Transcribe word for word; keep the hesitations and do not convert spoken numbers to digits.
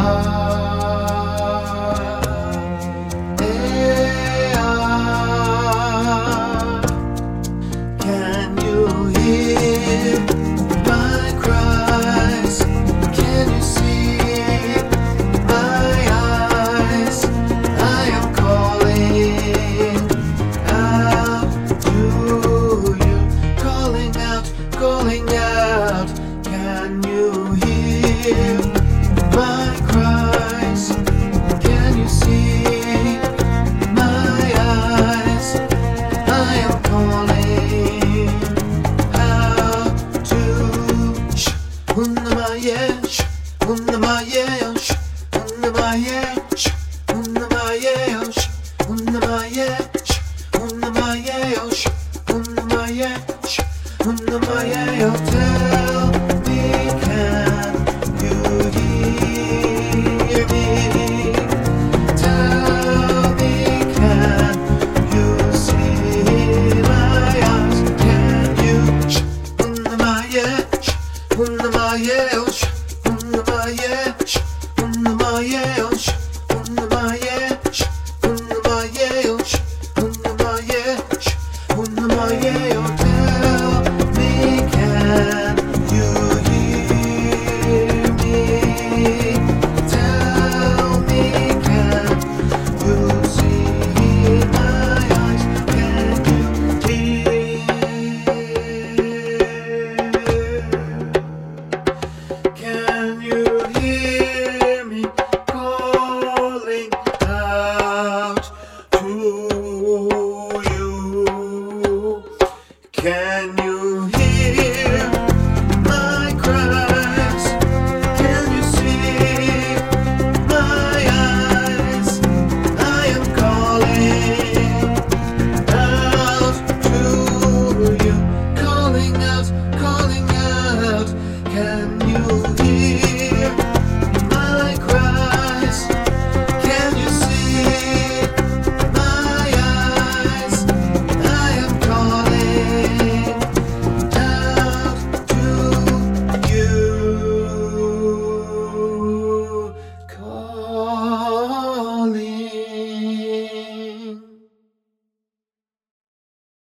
eh, ah. Can you hear my cries? Can you see my eyes? I am calling out to you, calling out, calling out. Can you hear my cries? Can you see my eyes? I am calling out to shh, unna ma yeah, shh, unna ma yeah, shh, unna ma yeah.